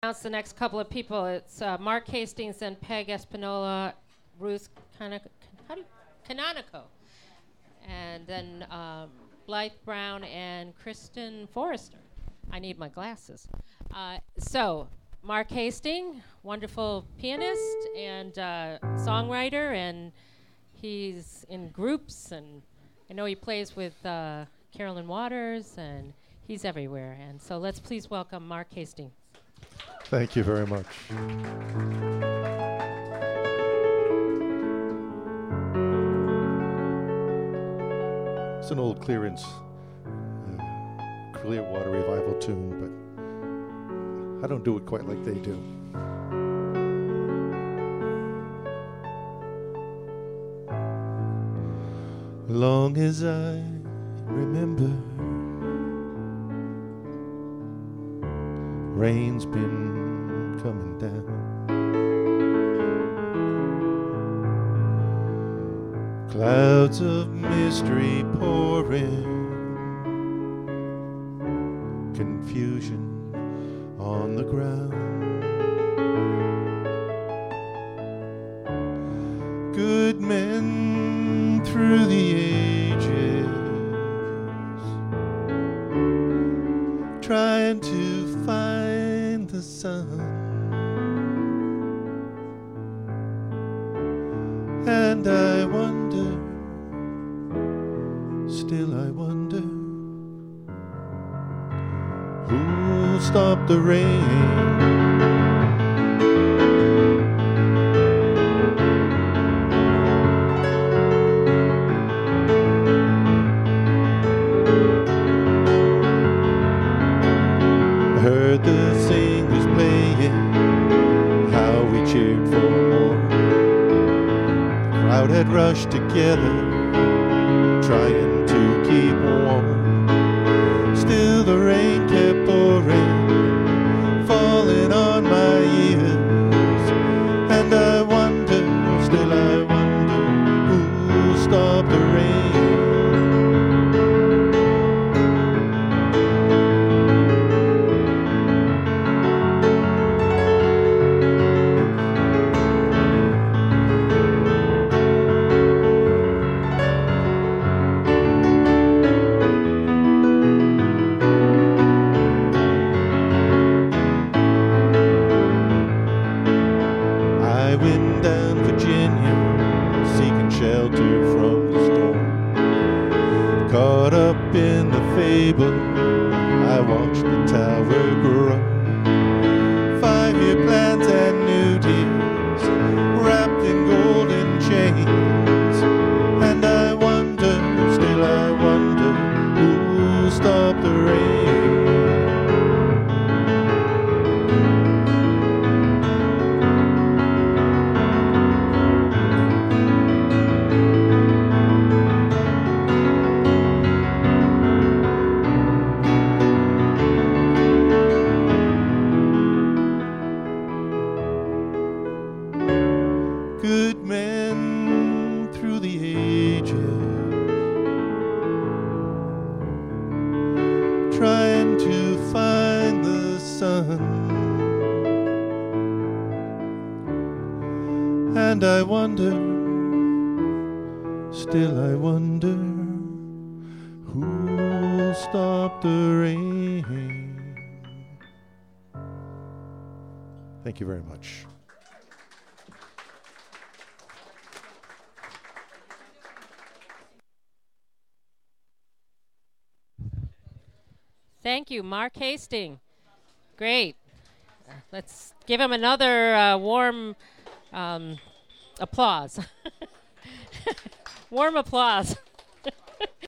Announce the next couple of people. It's Mark Hastings and Peg Espinola, Ruth Canonico, and then Blythe Brown and Kristen Forrester. I need my glasses. So, Mark Hastings, wonderful pianist and songwriter, and he's in groups, and I know he plays with Carolyn Waters, and he's everywhere. And so let's please welcome Mark Hastings. Thank you very much. It's an old Clearwater Revival tune, but I don't do it quite like they do. Long as I remember, rain's been coming down. Clouds of mystery pouring, confusion on the ground. Good men through the ages, trying to find the sun. And I wonder, still I wonder, who'll stop the rain? Heard the singers playing, how we cheered for more. The crowd had rushed together, trying to keep warm. Still the rain kept pouring, falling on my ears. And I wonder, still I wonder, who'll stop the rain? I went down Virginia, seeking shelter from the storm. Caught up in the fable, I watched the tower grow. 5-year plans and new deals, wrapped in golden chains. And I wonder, still I wonder, who'll stop the rain? Good men through the ages, trying to find the sun. And I wonder, still I wonder, who'll stop the rain? Thank you very much. Thank you, Mark Hastings. Great. Let's give him another warm applause. Warm applause.